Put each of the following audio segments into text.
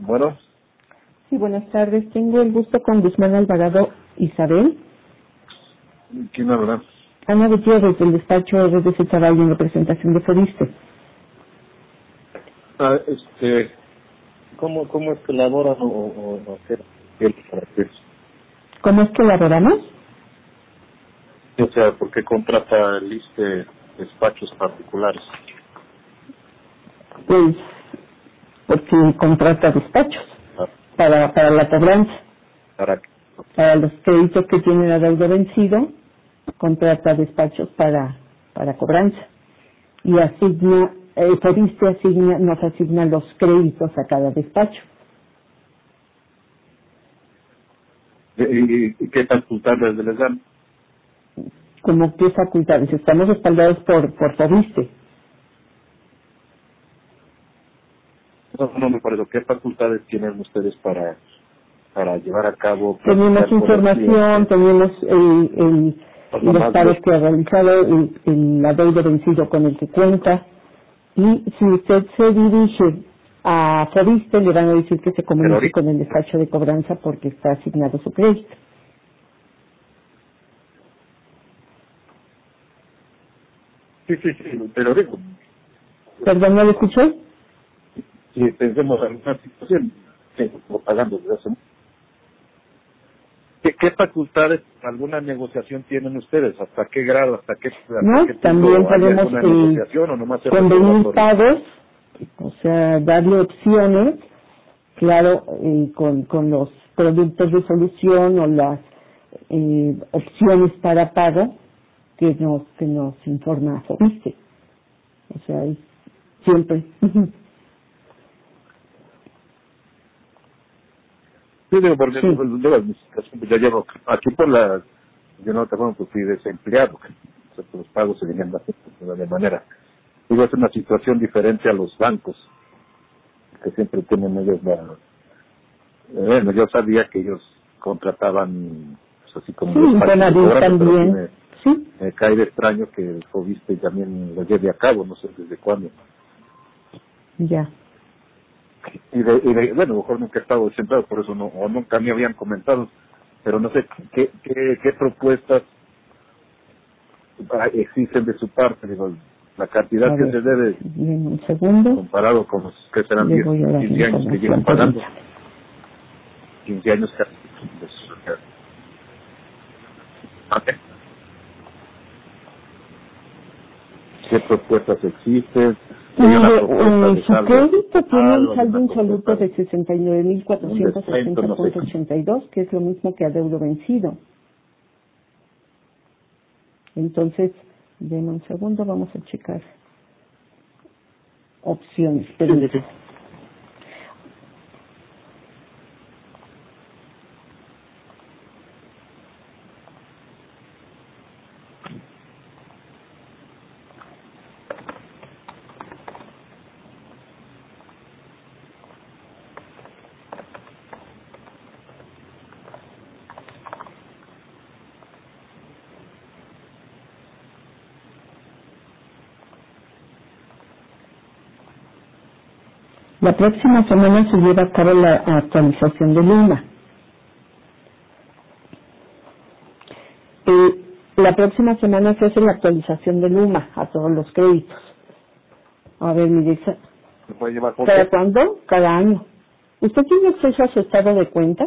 Bueno, Sí, buenas tardes. Tengo el gusto con Guzmán Alvarado Isabel. ¿quién habla? Ana Gutiérrez, del despacho RDC Caballo en representación de Fodiste. Ah, ¿cómo es que elaboran o hacer el para qué? ¿Cómo es que elaboramos? O sea, ¿por qué contrata el ISSSTE despachos particulares? Pues, porque contrata despachos Ah, para la cobranza. ¿Para qué? Para los créditos que tienen adeudo vencido, contrata despachos para cobranza. Y asigna, Fodiste nos asigna los créditos a cada despacho. ¿Y qué facultades les dan? Como que facultades, estamos respaldados por Fodiste. No me acuerdo. ¿Qué facultades tienen ustedes para llevar a cabo? Tenemos información, tenemos los pagos que ha realizado, el adeudo vencido con el que cuenta, y si usted se dirige a Fodiste, le van a decir que se comunique con el despacho de cobranza porque está asignado su crédito. Sí, pero digo, ¿Perdón, no lo escuché? si pensemos en una situación, como pagando desde hace mucho. ¿Qué facultades, alguna negociación tienen ustedes? ¿Hasta qué grado? ¿Hasta qué punto También hay podemos alguna negociación o nomás se convenir pagos, o sea, darle opciones, claro, con los productos de solución o las opciones para pago que nos informa Fodiste. O sea, siempre. Sí, digo, porque Sí. ya llevo aquí yo no tengo pues fui desempleado, o sea, los pagos se venían de manera. Digo, es una situación diferente a los bancos, que siempre tienen ellos bueno, yo sabía que ellos contrataban, pues, así como Sí, Infonavit también. Sí. Me cae de extraño que el Fodiste también lo lleve a cabo, no sé desde cuándo. Ya. Bueno, a lo mejor nunca he estado desempleado, por eso o nunca me habían comentado, pero no sé qué propuestas existen de su parte, digo, la cantidad que se debe un segundo, comparado con los que serán 10, 15 años que llevan pagando, 15 años que ¿qué propuestas existen? Su crédito tiene un saldo insoluto de 69.460.82, que es lo mismo que adeudo vencido. Entonces, denme un segundo, vamos a checar opciones. Sí. La próxima semana se lleva a cabo la actualización de Luma. La próxima semana se hace la actualización de Luma a todos los créditos. A ver, mire, ¿Se puede llevar ¿cada cuándo? Cada año. ¿Usted tiene acceso a su estado de cuenta?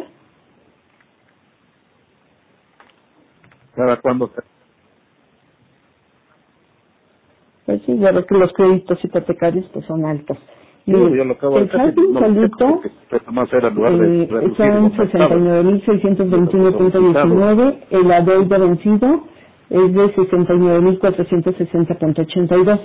¿Cada cuándo? Pues sí, ya ve que los créditos hipotecarios pues son altos. Yo lo acabo El saldo insoluto más era en lugar de son 69.621.19, el adeudo vencido es de 69.460.82.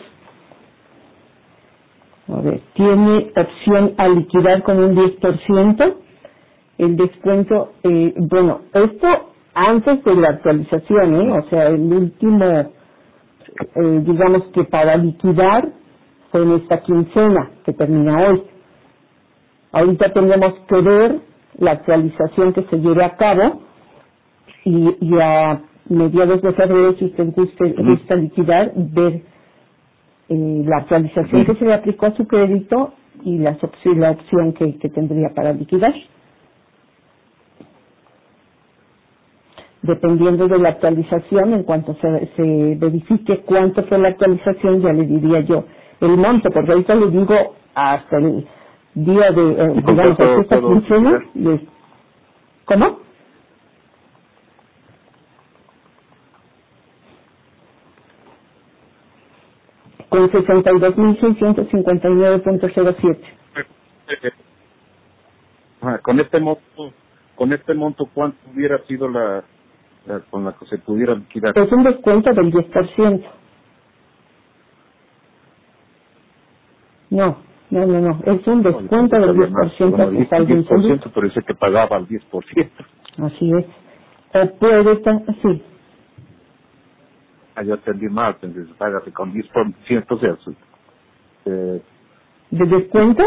A ver, tiene opción a liquidar con un 10%, el descuento, bueno, esto antes de la actualización, o sea, el último, digamos que para liquidar fue en esta quincena que termina hoy. Ahorita tenemos que ver la actualización que se lleve a cabo y a mediados de febrero, si usted gusta liquidar, ver la actualización que se le aplicó a su crédito y la opción que tendría para liquidar. Dependiendo de la actualización, en cuanto se verifique cuánto fue la actualización, ya le diría yo el monto, porque ahorita le digo hasta el día de, digamos, hasta esta quincena. ¿Cómo? Con 62.659.07. Con este monto, ¿cuánto hubiera sido la con la que se pudiera liquidar? Es un descuento del 10%. No. Es un descuento del 10% que salga en 10%, pero dice que pagaba al 10%. Así es. O puede estar, sí. Yo entendí mal, entonces paga con 10%, o sea, ¿de descuento?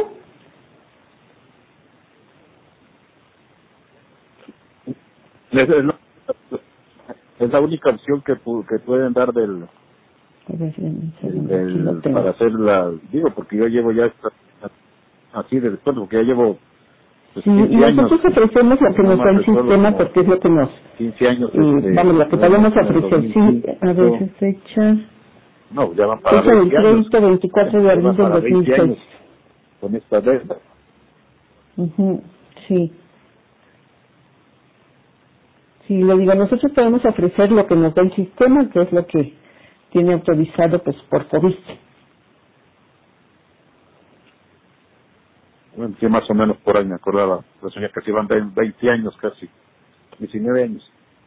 Es la única opción que pueden dar para hacer digo, porque yo llevo ya así de descuento, porque ya llevo sí, y nosotros ofrecemos lo que nos da el sistema, porque es lo que nos 15 años vamos, lo que podemos ofrecer, sí, a ver, fecha no, ya van para fecha del crédito 24 de abril del 2006 con esta deuda. Sí, le digo, nosotros podemos ofrecer lo que nos da el sistema, que es lo que tiene autorizado pues por FOBISTE. Bueno, sí, más o menos por ahí me acordaba. Pues ya casi van 20 años, casi 19 años.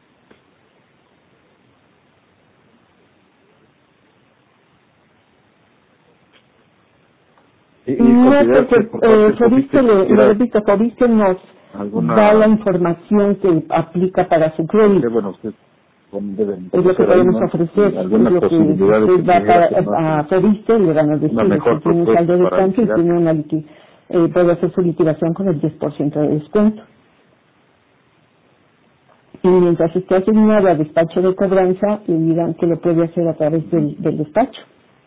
No, porque FOBISTE, le repito, FOBISTE nos da la información que aplica para su crédito. Bueno, usted es lo que podemos ofrecer, es lo que usted va a FOBISTE, le van a decir que tiene un saldo de tanto y tiene una puede hacer su liquidación con el 10% de descuento. Y mientras esté asignado a despacho de cobranza, le dirán que lo puede hacer a través del despacho.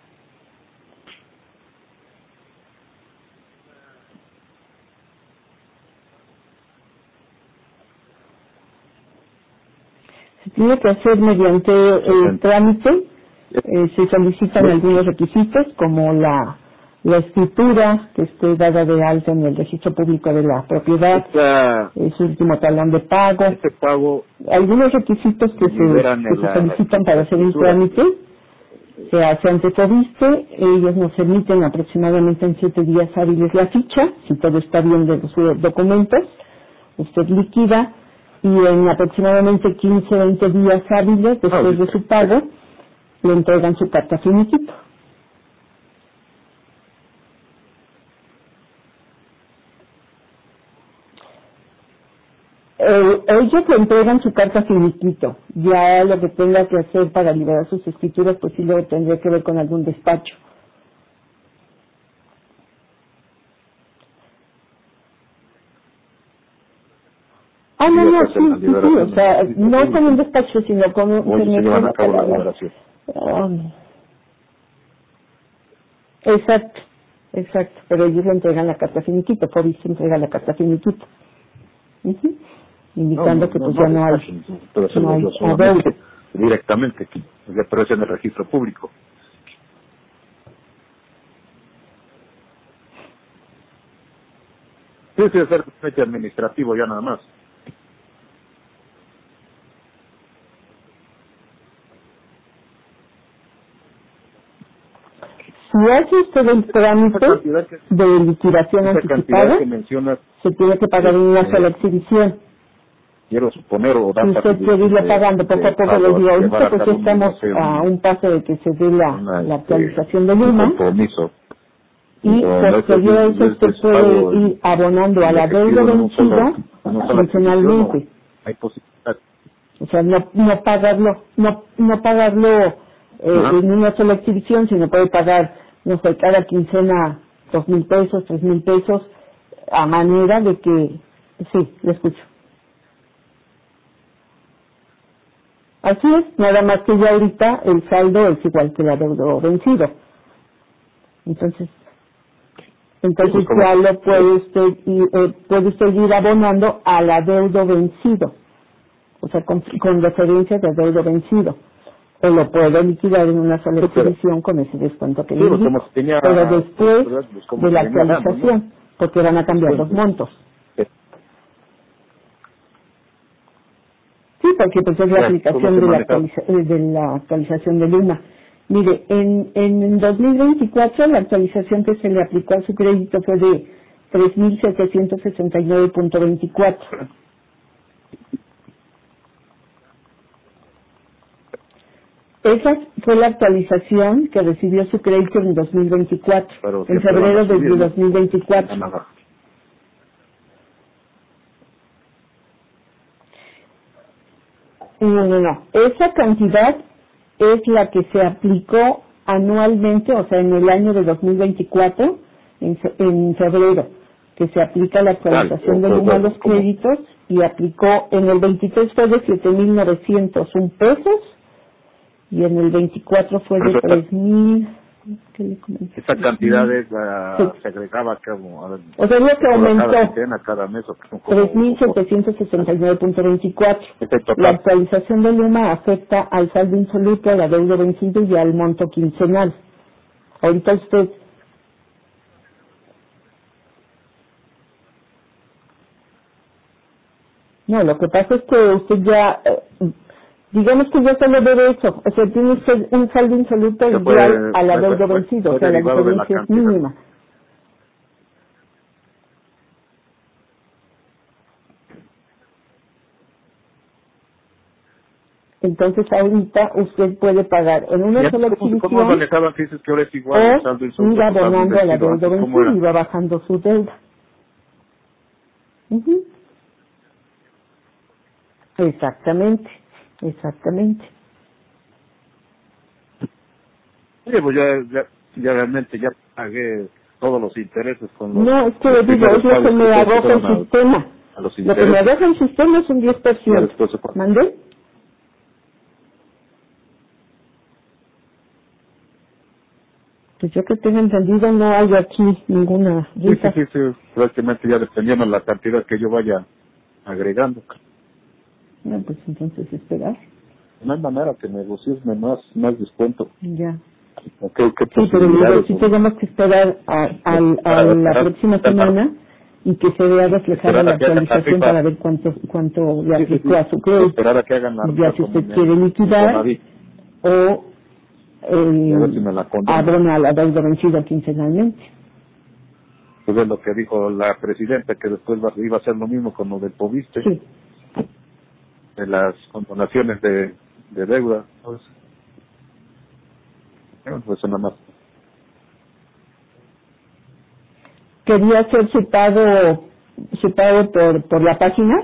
Se tiene que hacer mediante el trámite, se solicitan algunos requisitos como la escritura que esté dada de alta en el registro público de la propiedad, su último talón de pago, algunos requisitos que se solicitan para hacer el trámite, se hace ante FOBISTE, ellos nos emiten aproximadamente en 7 días hábiles la ficha, si todo está bien de los documentos, usted liquida y en aproximadamente 15-20 días hábiles después de su pago le entregan su carta finiquito. Ellos le entregan su carta finiquito. Ya lo que tenga que hacer para liberar sus escrituras, pues sí lo tendría que ver con algún despacho. No, sí, o sea, no con un despacho, sino con un... Exacto, pero ellos le entregan la carta finiquito, FOBISTE entrega la carta finiquito. Indicando que pues ya no hay adeudo. Directamente, que aparece en el registro público. Tiene que ser trámite administrativo ya nada más. Si hace usted el trámite de liquidación anticipada, se tiene que pagar en una sola exhibición. Quiero suponer o dar si usted quiere irlo pagando poco a poco, les digo, ahorita pues estamos a un paso de que se dé la actualización de Luma. Y posterior a eso usted puede ir abonando a la deuda vencida quincenalmente. O sea, no pagarlo en una sola exhibición, sino puede pagar, no sé, cada quincena 2,000 pesos, 3,000 pesos, a manera de que, sí, lo escucho. Así es, nada más que ya ahorita el saldo es igual que el adeudo vencido. Entonces, Entonces ya lo puede usted ir abonando al adeudo vencido, o sea, con referencia de adeudo vencido. O lo puede liquidar en una sola exhibición con ese descuento que le digo, pero después de la actualización, porque van a cambiar los montos. Sí, porque pues es la aplicación de la actualización de Luma. Mire, en 2024 la actualización que se le aplicó a su crédito fue de 3.769.24. Esa fue la actualización que recibió su crédito en 2024, en febrero de 2024. No. Esa cantidad es la que se aplicó anualmente, o sea, en el año de 2024, en febrero, que se aplica la actualización de Luma a los créditos, y aplicó en el 23 fue de 7.901 pesos, y en el 24 fue de 3.000. ¿Qué le comenté? Esa cantidad es se agregaba como... o sea, es lo que aumentó. Cada mes, 3.769.24. La actualización de Luma afecta al saldo insoluto, al adeudo vencido y al monto quincenal. Ahorita usted... No, lo que pasa es que usted ya... digamos que ya solo debe eso, o sea, tiene usted un saldo insoluto igual al adeudo vencido, o sea, la diferencia es mínima. Entonces ahorita usted puede pagar en una sola exhibición o ir abonando al adeudo vencido y va bajando su deuda. Exactamente. Sí, pues ya realmente ya pagué todos los intereses con los... No, es que le digo, es lo que me arroja el sistema. Lo que me arroja el sistema es un 10%. ¿Mandé? Pues yo que tenga entendido no hay aquí ninguna risa. Sí, prácticamente ya dependiendo de la cantidad que yo vaya agregando. No, pues entonces esperar. No hay manera que negocies más descuento. Ya. ¿Qué sí, pero sí tenemos que esperar a la próxima semana y que se vea reflejada la actualización para ver cuánto le aplicó a su crédito. Esperar a que hagan la ya si usted quiere liquidar o abona a la deuda vencida quincenalmente. Pues es lo que dijo la presidenta, que después iba a hacer lo mismo con lo del Poviste. Sí. De las condonaciones de deuda. Pues nada más. ¿Quería hacer su pago por la página?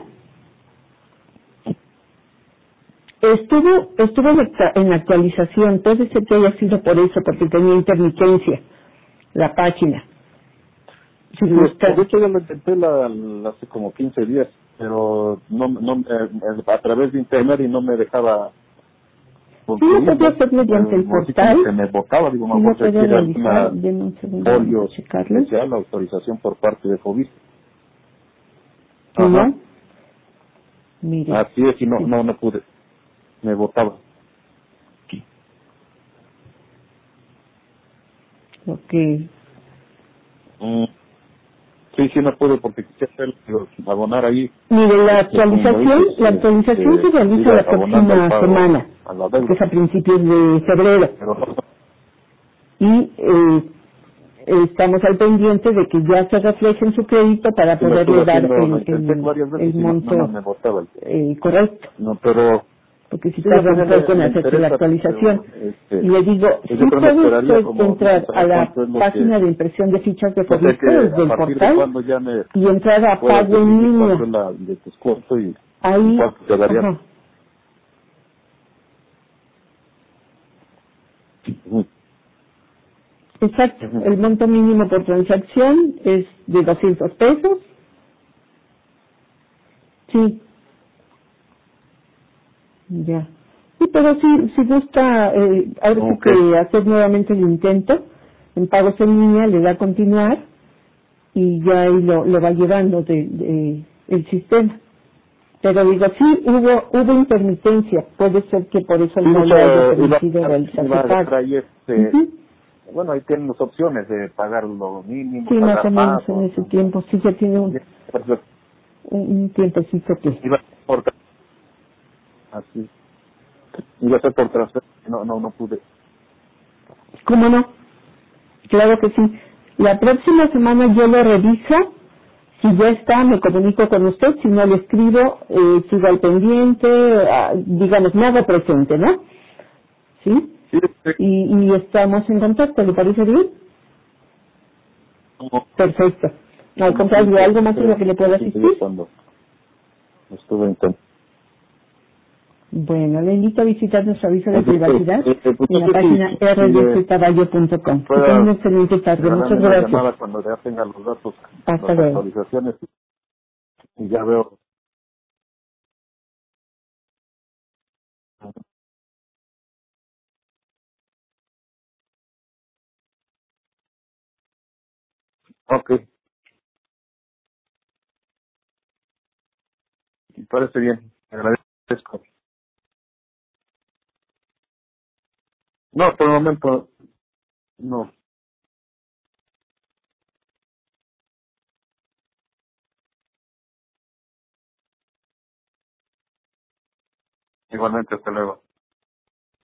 Estuvo en actualización, puede ser que haya sido por eso, porque tenía intermitencia la página. Si gusta. De hecho, yo lo intenté hace como 15 días, pero a través de internet y no me dejaba. Sí, lo podía hacer mediante el portal. Se me botaba, digo, mejor se quiere una folio especial, la autorización por parte de Fobis. Ajá. Mire. Así es, y no pude. Me botaba. Ok. Sí, no pude porque quise abonar ahí. Mire, la actualización se realiza la próxima semana, que es a principios de febrero. Y estamos al pendiente de que ya se refleje en su crédito para poderle dar el monto correcto. No, pero... Porque si está rompiendo con hacerse la actualización. Y le digo, si puede usted entrar a la página de impresión de fichas de Fobiste desde el portal y entrar a pago en línea. Ahí, exacto, el monto mínimo por transacción es de 200 pesos. Sí. Ya. Sí, pero si gusta, ahora sí que hacer nuevamente el intento, en pagos en línea, le da a continuar y ya ahí lo va llevando el sistema. Pero digo, sí, hubo intermitencia, puede ser que por eso no le haya permitido realizar su pago. Ujú. Bueno, ahí tienen las opciones de pagar lo mínimo, Sí, más pagar o menos más. en ese tiempo, sí ya tiene un tiempecito que... Iba por así, iba a ser por transferencia, no pude. ¿Cómo no? Claro que sí. La próxima semana yo lo reviso. Si ya está, me comunico con usted. Si no, le escribo, sigo al pendiente, digamos, me hago presente, ¿no? ¿Sí? Sí, sí. Y estamos en contacto, ¿le parece bien? Perfecto. Al contrario, ¿algo más en lo que le pueda asistir? Cuando estuve en Bueno, le invito a visitar nuestro aviso de privacidad en la página rdccaballo.com. Que tenga una excelente tarde. Muchas gracias. Cuando ya tenga los datos, Hasta las luego. actualizaciones, y ya veo. Ok, me parece bien, te agradezco. No, por el momento, no. Igualmente, hasta luego.